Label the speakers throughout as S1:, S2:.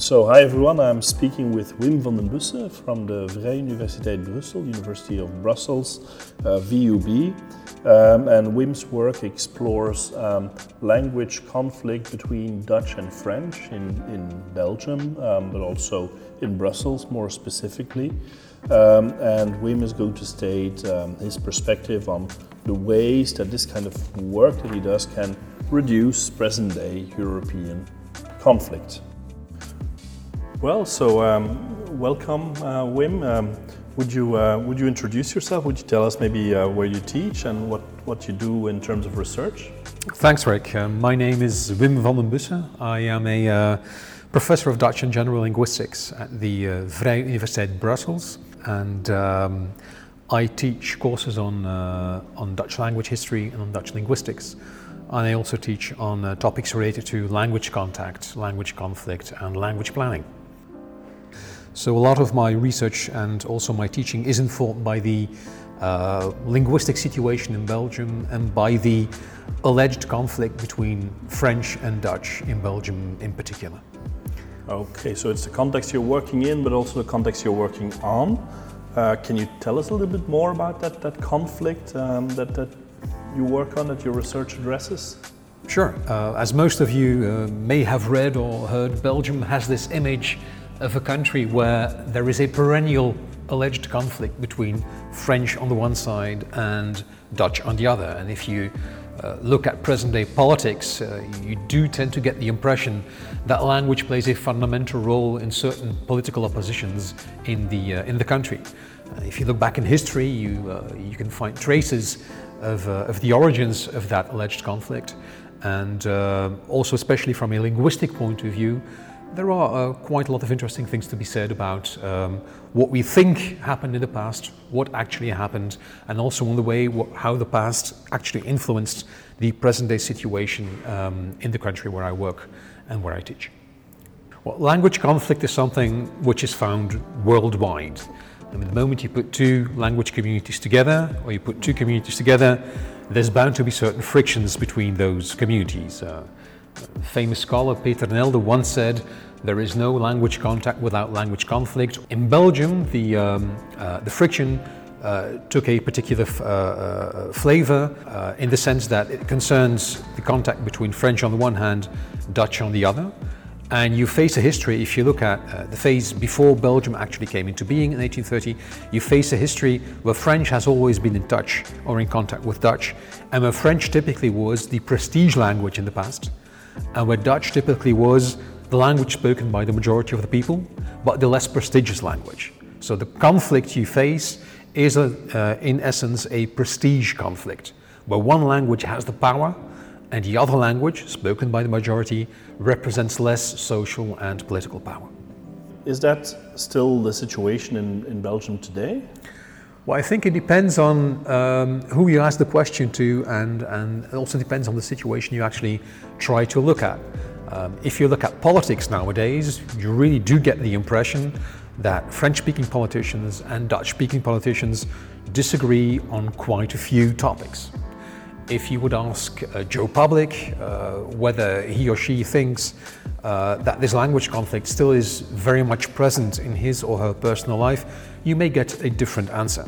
S1: So, hi everyone, I'm speaking with Wim van den Bussche from the Vrije Universiteit Brussels, University of Brussels, VUB. And Wim's work explores language conflict between Dutch and French in Belgium, but also in Brussels more specifically. And Wim is going to state his perspective on the ways that this kind of work that he does can reduce present-day European conflict. Well, so welcome, Wim. Would you introduce yourself? Would you tell us maybe where you teach and what you do in terms of research?
S2: Thanks, Rick. My name is Wim van den Bussche. I am a professor of Dutch and General Linguistics at the Vrije Universiteit Brussels, and I teach courses on Dutch language history and on Dutch linguistics. And I also teach on topics related to language contact, language conflict, and language planning. So a lot of my research and also my teaching is informed by the linguistic situation in Belgium and by the alleged conflict between French and Dutch in Belgium in particular.
S1: Okay, so it's the context you're working in, but also the context you're working on. Can you tell us a little bit more about that conflict that you work on, that your research addresses?
S2: Sure. As most of you may have read or heard, Belgium has this image of a country where there is a perennial alleged conflict between French on the one side and Dutch on the other. And if you look at present-day politics, you do tend to get the impression that language plays a fundamental role in certain political oppositions in the country. If you look back in history, you can find traces of the origins of that alleged conflict, and also, especially from a linguistic point of view, there are quite a lot of interesting things to be said about what we think happened in the past, what actually happened, and also on the way how the past actually influenced the present-day situation in the country where I work and where I teach. Well, language conflict is something which is found worldwide. I mean, the moment you put two language communities together, or you put two communities together, there's bound to be certain frictions between those communities. Famous scholar Peter Nelde once said, "There is no language contact without language conflict." In Belgium, the friction took a particular flavor in the sense that it concerns the contact between French on the one hand, Dutch on the other. And you face a history, if you look at the phase before Belgium actually came into being in 1830, you face a history where French has always been in touch or in contact with Dutch, and where French typically was the prestige language in the past, and where Dutch typically was the language spoken by the majority of the people, but the less prestigious language. So the conflict you face is, in essence, a prestige conflict, where one language has the power, and the other language, spoken by the majority, represents less social and political power.
S1: Is that still the situation in Belgium today?
S2: Well, I think it depends on who you ask the question to, and it also depends on the situation you actually try to look at. If you look at politics nowadays, you really do get the impression that French-speaking politicians and Dutch-speaking politicians disagree on quite a few topics. If you would ask Joe Public whether he or she thinks that this language conflict still is very much present in his or her personal life, you may get a different answer.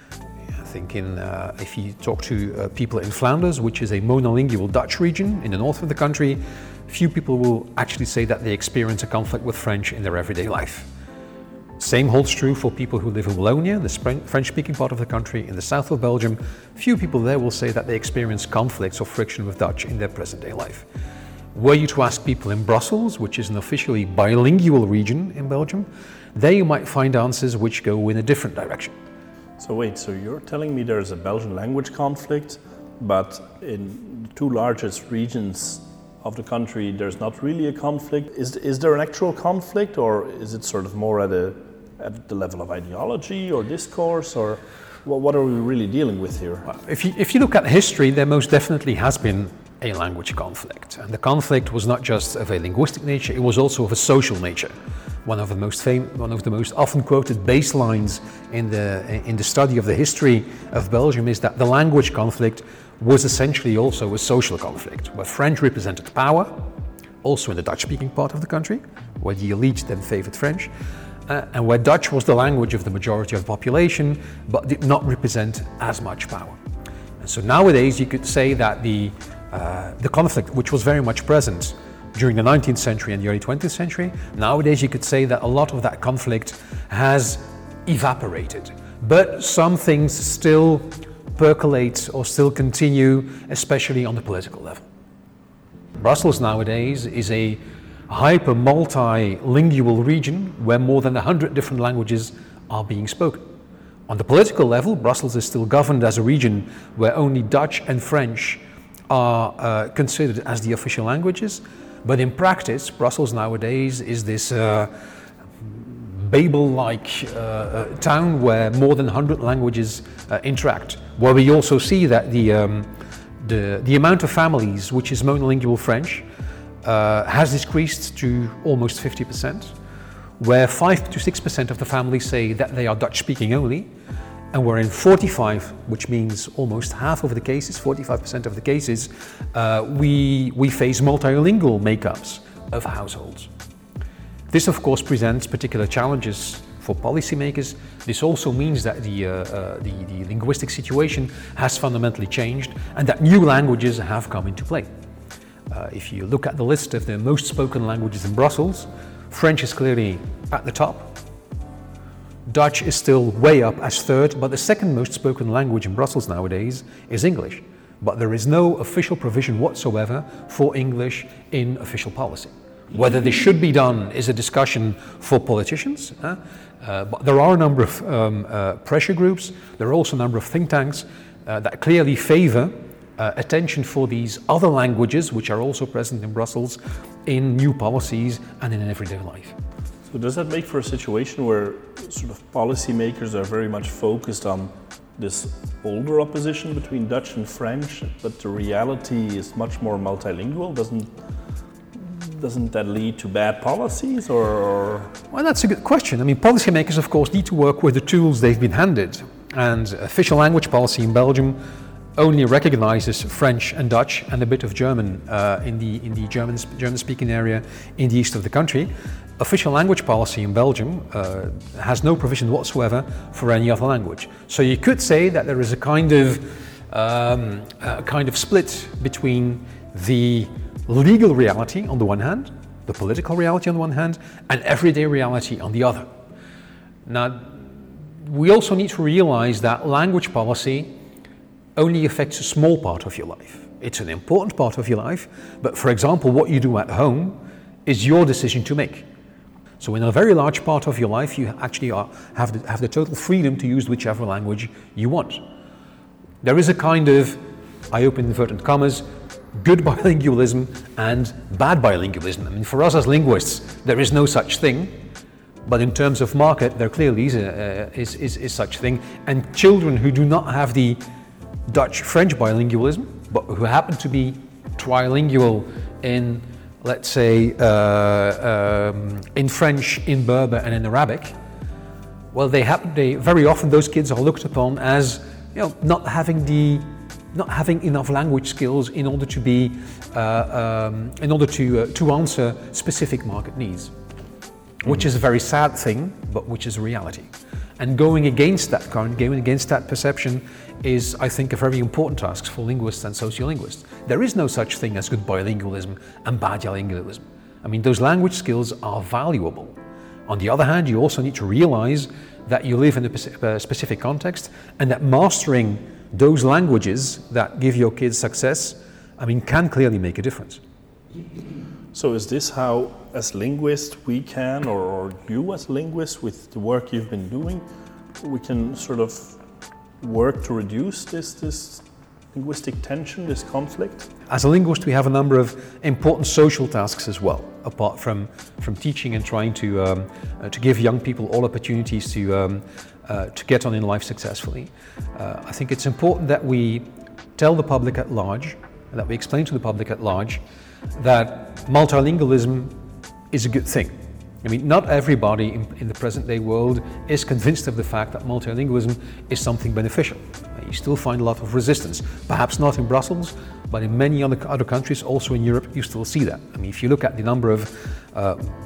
S2: I think if you talk to people in Flanders, which is a monolingual Dutch region in the north of the country, few people will actually say that they experience a conflict with French in their everyday life. Same holds true for people who live in Wallonia, the French-speaking part of the country in the south of Belgium. Few people there will say that they experience conflicts or friction with Dutch in their present-day life. Were you to ask people in Brussels, which is an officially bilingual region in Belgium, there you might find answers which go in a different direction.
S1: So wait, so you're telling me there's a Belgian language conflict, but in the two largest regions of the country, there's not really a conflict. Is there an actual conflict, or is it sort of more at the level of ideology or discourse, or what are we really dealing with here?
S2: If you look at history, there most definitely has been a language conflict, and the conflict was not just of a linguistic nature; it was also of a social nature. One of the most often quoted baselines in the study of the history of Belgium is that the language conflict was essentially also a social conflict, where French represented power, also in the Dutch-speaking part of the country, where the elite then favored French, and where Dutch was the language of the majority of the population, but did not represent as much power. And so nowadays you could say that the conflict, which was very much present during the 19th century and the early 20th century, nowadays you could say that a lot of that conflict has evaporated. But some things still percolate or still continue, especially on the political level. Brussels nowadays is a hyper multilingual region where more than 100 different languages are being spoken. On the political level, Brussels is still governed as a region where only Dutch and French are considered as the official languages, but in practice, Brussels nowadays is this Babel-like town where more than 100 languages interact, where we also see that the amount of families which is monolingual French has decreased to almost 50%, where 5 to 6% of the families say that they are Dutch speaking only, and where in 45, which means almost half of the cases, 45% of the cases, we face multilingual makeups of households. This of course presents particular challenges for policymakers. This also means that the linguistic situation has fundamentally changed and that new languages have come into play. If you look at the list of the most spoken languages in Brussels, French is clearly at the top. Dutch is still way up as third, but the second most spoken language in Brussels nowadays is English. But there is no official provision whatsoever for English in official policy. Whether this should be done is a discussion for politicians, but there are a number of pressure groups, there are also a number of think tanks that clearly favor attention for these other languages which are also present in Brussels in new policies and in everyday life.
S1: So does that make for a situation where sort of policymakers are very much focused on this older opposition between Dutch and French, but the reality is much more multilingual? Doesn't that lead to bad policies, or?
S2: Well, that's a good question. I mean, policymakers, of course, need to work with the tools they've been handed. And official language policy in Belgium only recognizes French and Dutch and a bit of German in the German-speaking area in the east of the country. Official language policy in Belgium has no provision whatsoever for any other language. So you could say that there is a kind of split between the legal reality on the one hand, the political reality on the one hand, and everyday reality on the other. Now, we also need to realize that language policy only affects a small part of your life. It's an important part of your life, but for example, what you do at home is your decision to make. So in a very large part of your life, you actually have the total freedom to use whichever language you want. There is a kind of, I open inverted commas, good bilingualism and bad bilingualism. I mean, for us as linguists, there is no such thing, but in terms of market, there clearly is such thing. And children who do not have the Dutch-French bilingualism, but who happen to be trilingual in, let's say, in French, in Berber, and in Arabic, well, they very often those kids are looked upon as, not having enough language skills in order to be, to answer specific market needs, which is a very sad thing, but which is a reality. And going against that current, going against that perception is, I think, a very important task for linguists and sociolinguists. There is no such thing as good bilingualism and bad bilingualism. I mean, those language skills are valuable. On the other hand, you also need to realize that you live in a specific context and that mastering those languages that give your kids success, can clearly make a difference.
S1: So is this how, as linguists, we can, or you as linguists, with the work you've been doing, we can sort of work to reduce this linguistic tension, this conflict?
S2: As a linguist, we have a number of important social tasks as well, apart from teaching and trying to give young people all opportunities to get on in life successfully. I think it's important that we tell the public at large, and that we explain to the public at large, that multilingualism is a good thing. Not everybody in the present day world is convinced of the fact that multilingualism is something beneficial. You still find a lot of resistance, perhaps not in Brussels, but in many other countries, also in Europe, you still see that. If you look at the number of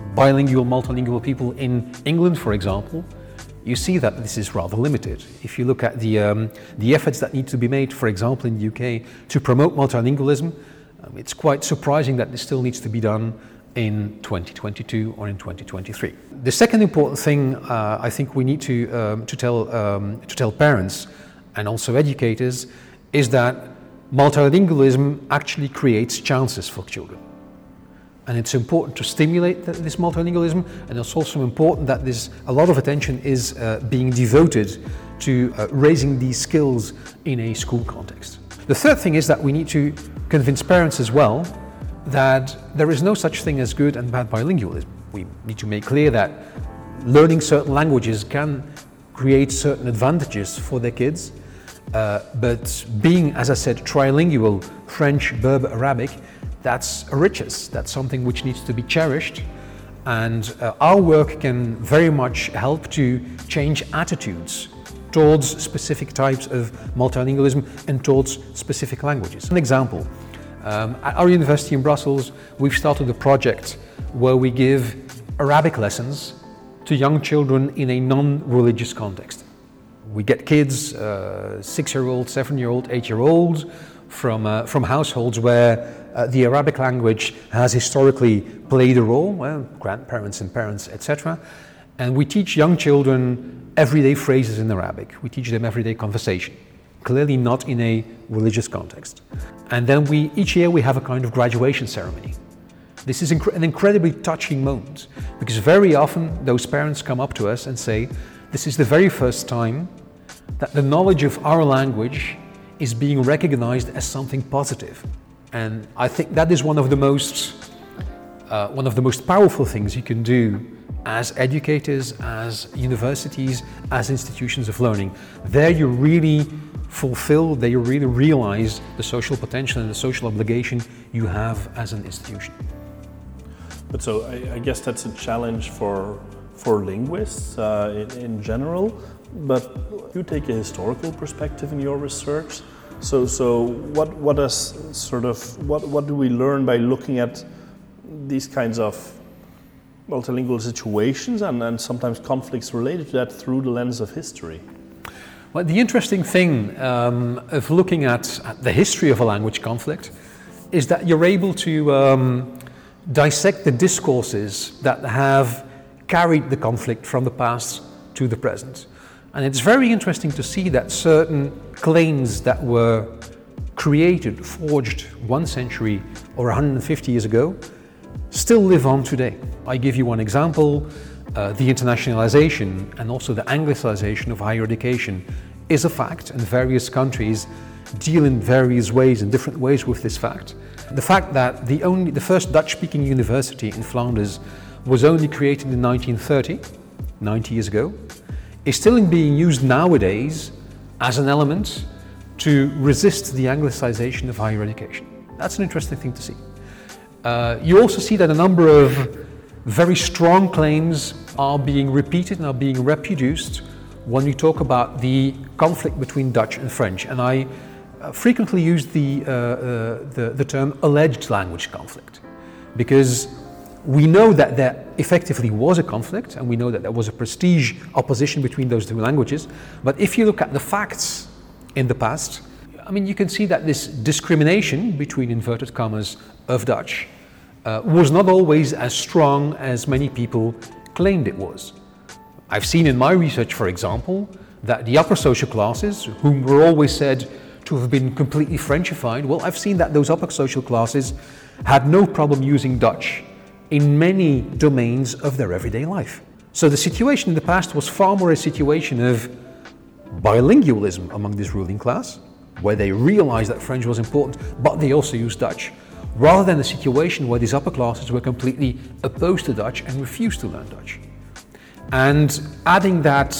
S2: bilingual, multilingual people in England, for example, you see that this is rather limited. If you look at the efforts that need to be made, for example, in the UK to promote multilingualism, it's quite surprising that this still needs to be done in 2022 or in 2023. The second important thing I think we need to tell parents and also educators is that multilingualism actually creates chances for children. And it's important to stimulate this multilingualism, and it's also important that a lot of attention is being devoted to raising these skills in a school context. The third thing is that we need to convince parents as well that there is no such thing as good and bad bilingualism. We need to make clear that learning certain languages can create certain advantages for their kids, but being, as I said, trilingual, French, Berber, Arabic, that's a riches. That's something which needs to be cherished, and our work can very much help to change attitudes towards specific types of multilingualism and towards specific languages. An example, at our university in Brussels, we've started a project where we give Arabic lessons to young children in a non-religious context. We get kids, 6-year-old, 7-year-old, 8-year-olds, from households where the Arabic language has historically played a role, well, grandparents and parents, etc. And we teach young children everyday phrases in Arabic. We teach them everyday conversation, clearly not in a religious context. And then each year we have a kind of graduation ceremony. This is an incredibly touching moment, because very often those parents come up to us and say, this is the very first time that the knowledge of our language is being recognized as something positive. And I think that is one of the most powerful things you can do as educators, as universities, as institutions of learning. There you really fulfill, there you really realize the social potential and the social obligation you have as an institution.
S1: But so I guess that's a challenge for linguists in general, but you take a historical perspective in your research. So what do we learn by looking at these kinds of multilingual situations and sometimes conflicts related to that through the lens of history?
S2: Well, the interesting thing of looking at the history of a language conflict is that you're able to dissect the discourses that have carried the conflict from the past to the present. And it's very interesting to see that certain claims that were created, forged 1 century or 150 years ago, still live on today. I give you one example. The internationalization and also the anglicization of higher education is a fact, and various countries deal in various ways, in different ways with this fact. The fact that the first Dutch-speaking university in Flanders was only created in 1930, 90 years ago, is still being used nowadays as an element to resist the anglicization of higher education. That's an interesting thing to see. You also see that a number of very strong claims are being repeated and are being reproduced when we talk about the conflict between Dutch and French. And I frequently use the term alleged language conflict, because we know that there effectively was a conflict, and we know that there was a prestige opposition between those two languages. But if you look at the facts in the past, I mean, you can see that this discrimination between inverted commas of Dutch was not always as strong as many people claimed it was. I've seen in my research, for example, that the upper social classes, whom were always said to have been completely Frenchified, well, I've seen that those upper social classes had no problem using Dutch in many domains of their everyday life. So the situation in the past was far more a situation of bilingualism among this ruling class, where they realized that French was important, but they also used Dutch, rather than a situation where these upper classes were completely opposed to Dutch and refused to learn Dutch. And adding that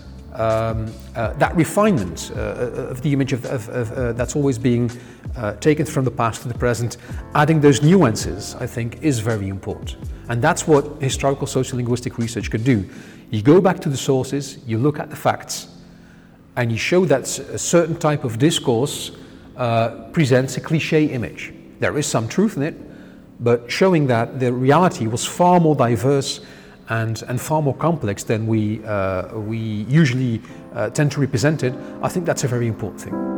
S2: refinement of the image of that's always being taken from the past to the present, adding those nuances, I think, is very important. And that's what historical sociolinguistic research could do. You go back to the sources, you look at the facts, and you show that a certain type of discourse presents a cliché image. There is some truth in it, but showing that the reality was far more diverse and far more complex than we usually tend to represent it. I think that's a very important thing.